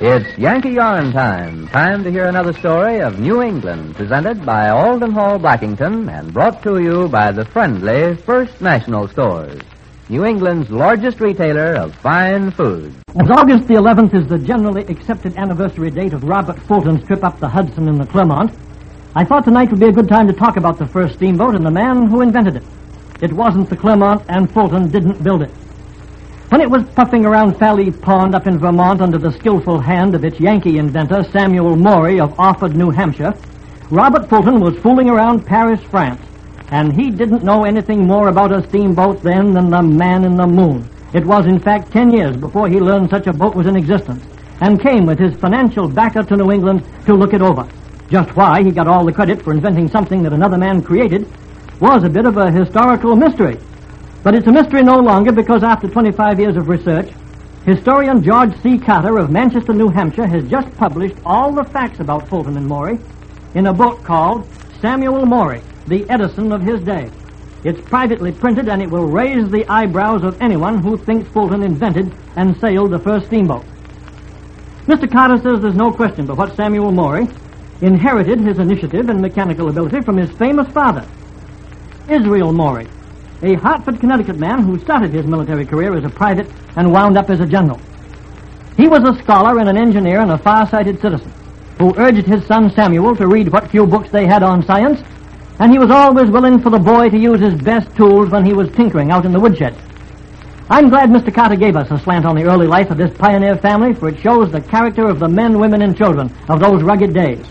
It's Yankee Yarn time. Time to hear another story of New England, presented by Alden Hall Blackington and brought to you by the friendly First National Stores, New England's largest retailer of fine food. As August the 11th is the generally accepted anniversary date of Robert Fulton's trip up the Hudson in the Clermont, I thought tonight would be a good time to talk about the first steamboat and the man who invented it. It wasn't the Clermont, and Fulton didn't build it. When it was puffing around Valley Pond up in Vermont under the skillful hand of its Yankee inventor, Samuel Morey of Offord, New Hampshire, Robert Fulton was fooling around Paris, France, and he didn't know anything more about a steamboat then than the man in the moon. It was, in fact, 10 years before he learned such a boat was in existence, and came with his financial backer to New England to look it over. Just why he got all the credit for inventing something that another man created was a bit of a historical mystery. But it's a mystery no longer because after 25 years of research, historian George C. Carter of Manchester, New Hampshire has just published all the facts about Fulton and Morey in a book called Samuel Morey, the Edison of his day. It's privately printed, and it will raise the eyebrows of anyone who thinks Fulton invented and sailed the first steamboat. Mr. Carter says there's no question but what Samuel Morey inherited his initiative and mechanical ability from his famous father, Israel Morey, a Hartford, Connecticut man who started his military career as a private and wound up as a general. He was a scholar and an engineer and a far-sighted citizen who urged his son Samuel to read what few books they had on science, and he was always willing for the boy to use his best tools when he was tinkering out in the woodshed. I'm glad Mr. Carter gave us a slant on the early life of this pioneer family, for it shows the character of the men, women, and children of those rugged days.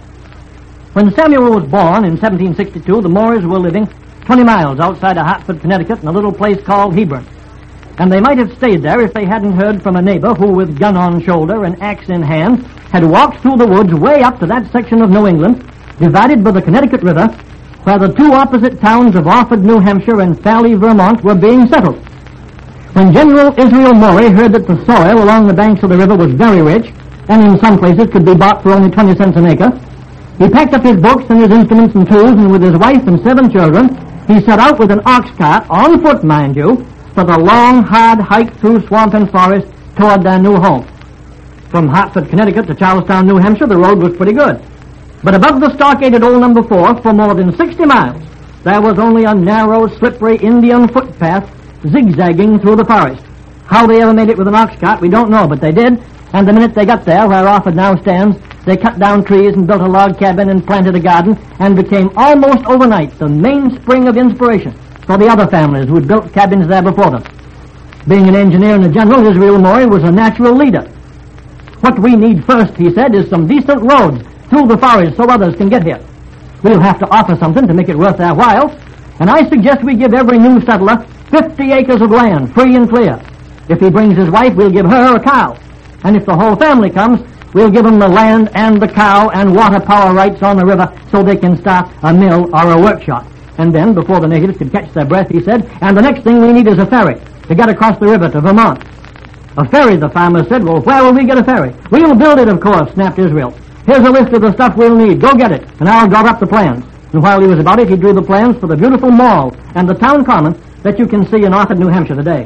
When Samuel was born in 1762, the Moreys were living 20 miles outside of Hartford, Connecticut, in a little place called Hebron. And they might have stayed there if they hadn't heard from a neighbor who, with gun on shoulder and axe in hand, had walked through the woods way up to that section of New England, divided by the Connecticut River, where the two opposite towns of Offord, New Hampshire, and Valley, Vermont, were being settled. When General Israel Morey heard that the soil along the banks of the river was very rich, and in some places could be bought for only 20 cents an acre, he packed up his books and his instruments and tools, and with his wife and 7 children, he set out with an ox cart, on foot, mind you, for the long, hard hike through swamp and forest toward their new home. From Hartford, Connecticut to Charlestown, New Hampshire, the road was pretty good. But above the stockaded old number 4, for more than 60 miles, there was only a narrow, slippery Indian footpath zigzagging through the forest. How they ever made it with an ox cart, we don't know, but they did, and the minute they got there, where Offord now stands, they cut down trees and built a log cabin and planted a garden and became almost overnight the mainspring of inspiration for the other families who had built cabins there before them. Being an engineer and a general, Israel Morey was a natural leader. What we need first, he said, is some decent roads through the forest so others can get here. We'll have to offer something to make it worth their while, and I suggest we give every new settler 50 acres of land, free and clear. If he brings his wife, we'll give her a cow. And if the whole family comes, we'll give them the land and the cow and water power rights on the river so they can start a mill or a workshop. And then, before the natives could catch their breath, he said, and the next thing we need is a ferry to get across the river to Vermont. A ferry, the farmer said. Well, where will we get a ferry? We'll build it, of course, snapped Israel. Here's a list of the stuff we'll need. Go get it, and I'll draw up the plans. And while he was about it, he drew the plans for the beautiful mall and the town common that you can see in Offord, New Hampshire today.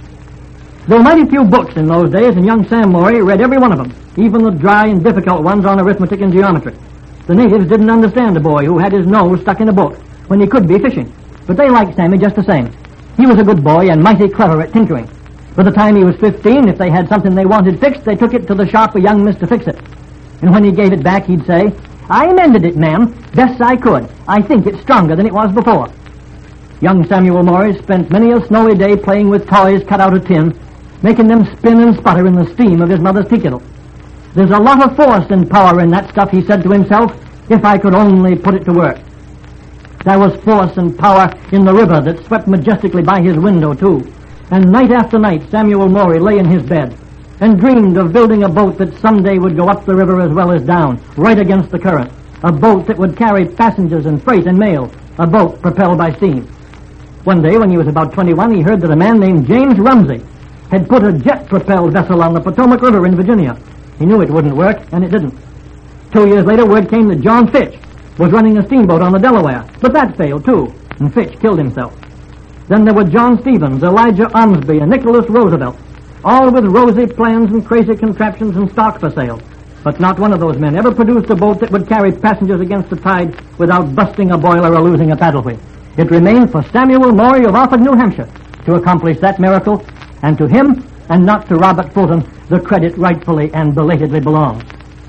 There were mighty few books in those days, and young Sam Morey read every one of them, even the dry and difficult ones on arithmetic and geometry. The natives didn't understand a boy who had his nose stuck in a book when he could be fishing, but they liked Sammy just the same. He was a good boy and mighty clever at tinkering. By the time he was 15, if they had something they wanted fixed, they took it to the shop of young Mr. Fix-It. And when he gave it back, he'd say, I mended it, ma'am, best I could. I think it's stronger than it was before. Young Samuel Morey spent many a snowy day playing with toys cut out of tin, making them spin and sputter in the steam of his mother's tea kettle. There's a lot of force and power in that stuff, he said to himself, if I could only put it to work. There was force and power in the river that swept majestically by his window, too. And night after night, Samuel Morey lay in his bed and dreamed of building a boat that someday would go up the river as well as down, right against the current. A boat that would carry passengers and freight and mail. A boat propelled by steam. One day, when he was about 21, he heard that a man named James Rumsey had put a jet-propelled vessel on the Potomac River in Virginia. He knew it wouldn't work, and it didn't. 2 years later, word came that John Fitch was running a steamboat on the Delaware, but that failed, too, and Fitch killed himself. Then there were John Stevens, Elijah Ormsby, and Nicholas Roosevelt. all with rosy plans and crazy contraptions and stock for sale. But not one of those men ever produced a boat that would carry passengers against the tide without busting a boiler or losing a paddle wheel. It remained for Samuel Maury of Orford, New Hampshire, to accomplish that miracle, and to him, and not to Robert Fulton, the credit rightfully and belatedly belongs.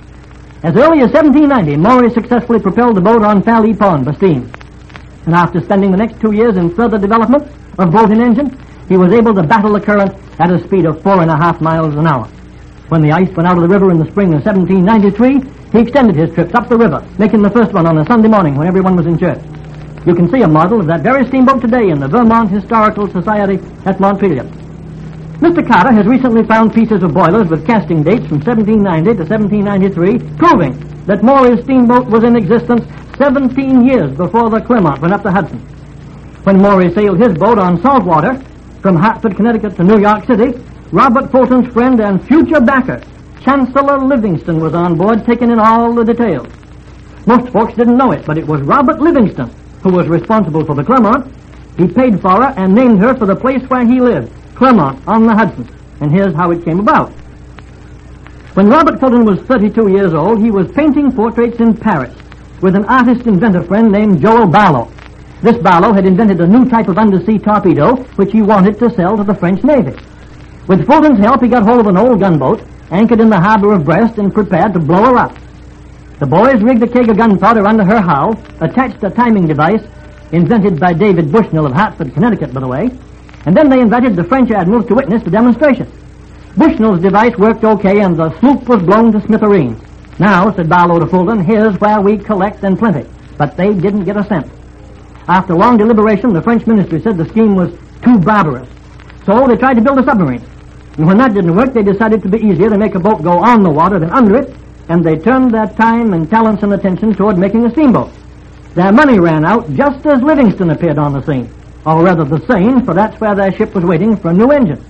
As early as 1790, Maury successfully propelled the boat on Falley Pond by steam. And after spending the next 2 years in further development of boat and engine, he was able to battle the current at a speed of 4.5 miles an hour. When the ice went out of the river in the spring of 1793, he extended his trips up the river, making the first one on a Sunday morning when everyone was in church. You can see a model of that very steamboat today in the Vermont Historical Society at Montpelier. Mr. Carter has recently found pieces of boilers with casting dates from 1790 to 1793, proving that Maury's steamboat was in existence 17 years before the Clermont went up the Hudson. When Maury sailed his boat on salt water from Hartford, Connecticut to New York City, Robert Fulton's friend and future backer, Chancellor Livingston, was on board taking in all the details. Most folks didn't know it, but it was Robert Livingston who was responsible for the Clermont. He paid for her and named her for the place where he lived, Clermont on the Hudson. And here's how it came about. When Robert Fulton was 32 years old, he was painting portraits in Paris with an artist-inventor friend named Joel Barlow. This Barlow had invented a new type of undersea torpedo which he wanted to sell to the French Navy. With Fulton's help, he got hold of an old gunboat, anchored in the harbor of Brest, and prepared to blow her up. The boys rigged a keg of gunpowder under her hull, attached a timing device, invented by David Bushnell of Hartford, Connecticut, by the way, and then they invited the French admirals to witness the demonstration. Bushnell's device worked okay, and the sloop was blown to smithereens. Now, said Barlow to Fulton, here's where we collect and plenty. But they didn't get a cent. After long deliberation, the French ministry said the scheme was too barbarous. So they tried to build a submarine. And when that didn't work, they decided to be easier to make a boat go on the water than under it, and they turned their time and talents and attention toward making a steamboat. Their money ran out just as Livingston appeared on the scene. Or rather the Seine, for that's where their ship was waiting for a new engine.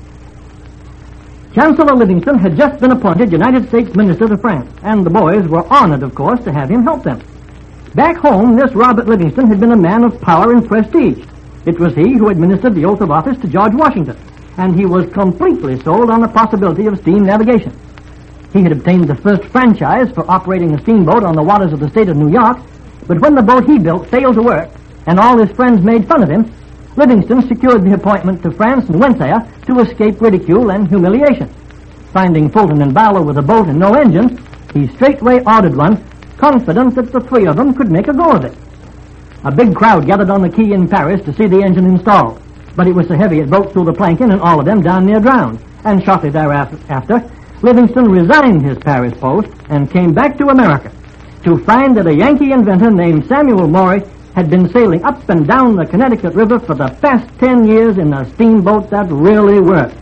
Chancellor Livingston had just been appointed United States Minister to France, and the boys were honored, of course, to have him help them. Back home, this Robert Livingston had been a man of power and prestige. It was he who administered the oath of office to George Washington, and he was completely sold on the possibility of steam navigation. He had obtained the first franchise for operating a steamboat on the waters of the state of New York, but when the boat he built failed to work, and all his friends made fun of him, Livingston secured the appointment to France and went there to escape ridicule and humiliation. Finding Fulton and Barlow with a boat and no engine, he straightway ordered one, confident that the three of them could make a go of it. A big crowd gathered on the quay in Paris to see the engine installed, but it was so heavy it broke through the planking and all of them down near drowned. And shortly thereafter, Livingston resigned his Paris post and came back to America to find that a Yankee inventor named Samuel Maury had been sailing up and down the Connecticut River for the past 10 years in a steamboat that really worked.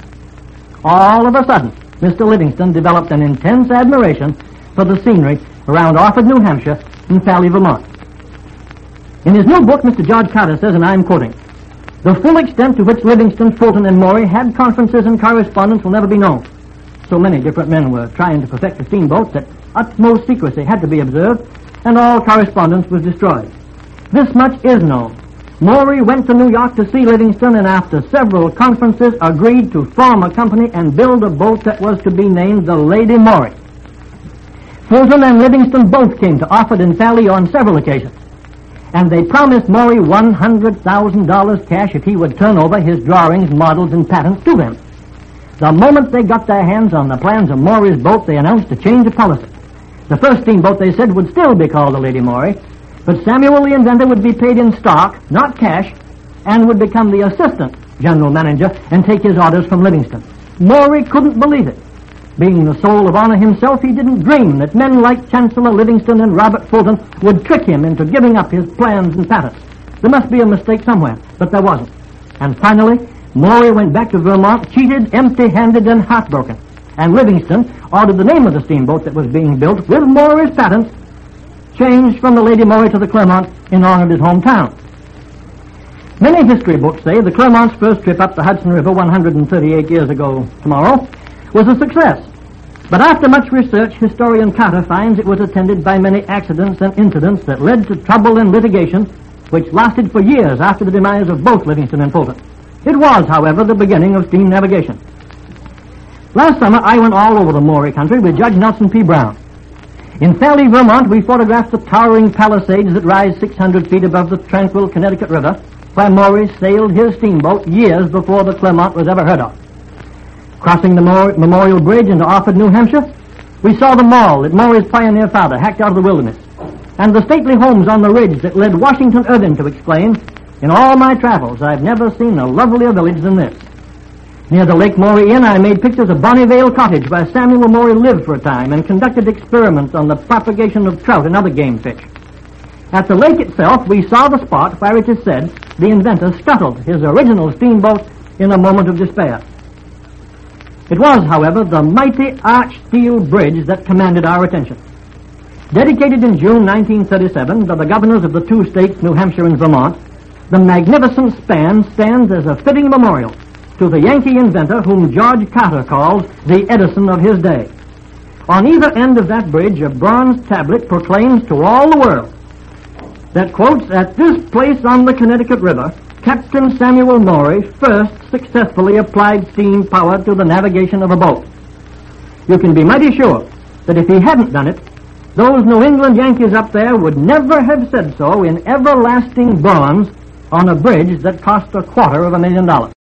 All of a sudden, Mr. Livingston developed an intense admiration for the scenery around Orford, New Hampshire, and Falley, Vermont. In his new book, Mr. George Carter says, and I'm quoting, "The full extent to which Livingston, Fulton, and Maury had conferences and correspondence will never be known. So many different men were trying to perfect the steamboat that utmost secrecy had to be observed, and all correspondence was destroyed. This much is known. Maury went to New York to see Livingston, and after several conferences agreed to form a company and build a boat that was to be named the Lady Maury. Fulton and Livingston both came to Orford and Falley on several occasions, and they promised Maury $100,000 cash if he would turn over his drawings, models, and patents to them. The moment they got their hands on the plans of Maury's boat, they announced a change of policy. The first steamboat, they said, would still be called the Lady Maury, but Samuel the inventor would be paid in stock, not cash, and would become the assistant general manager and take his orders from Livingston. Maury couldn't believe it. Being the soul of honor himself, he didn't dream that men like Chancellor Livingston and Robert Fulton would trick him into giving up his plans and patents. There must be a mistake somewhere, but there wasn't. And finally, Maury went back to Vermont, cheated, empty-handed, and heartbroken. And Livingston ordered the name of the steamboat that was being built with Maury's patents changed from the Lady Maury to the Clermont in honor of his hometown. Many history books say the Clermont's first trip up the Hudson River 138 years ago tomorrow was a success. But after much research, historian Carter finds it was attended by many accidents and incidents that led to trouble and litigation, which lasted for years after the demise of both Livingston and Fulton. It was, however, the beginning of steam navigation. Last summer, I went all over the Maury country with Judge Nelson P. Brown. In Fairleigh, Vermont, we photographed the towering Palisades that rise 600 feet above the tranquil Connecticut River, where Maury sailed his steamboat years before the Clermont was ever heard of. Crossing the Memorial Bridge into Orford, New Hampshire, we saw the mall that Maury's pioneer father hacked out of the wilderness, and the stately homes on the ridge that led Washington Irving to exclaim, "In all my travels, I've never seen a lovelier village than this." Near the Lake Maury Inn, I made pictures of Bonnyvale Cottage, where Samuel Maury lived for a time and conducted experiments on the propagation of trout and other game fish. At the lake itself, we saw the spot where it is said the inventor scuttled his original steamboat in a moment of despair. It was, however, the mighty arch steel bridge that commanded our attention. Dedicated in June 1937 by the governors of the two states, New Hampshire and Vermont, the magnificent span stands as a fitting memorial to the Yankee inventor whom George Carter calls the Edison of his day. On either end of that bridge, a bronze tablet proclaims to all the world that, quotes, "At this place on the Connecticut River, Captain Samuel Maury first successfully applied steam power to the navigation of a boat." You can be mighty sure that if he hadn't done it, those New England Yankees up there would never have said so in everlasting bronze on a bridge that cost $250,000.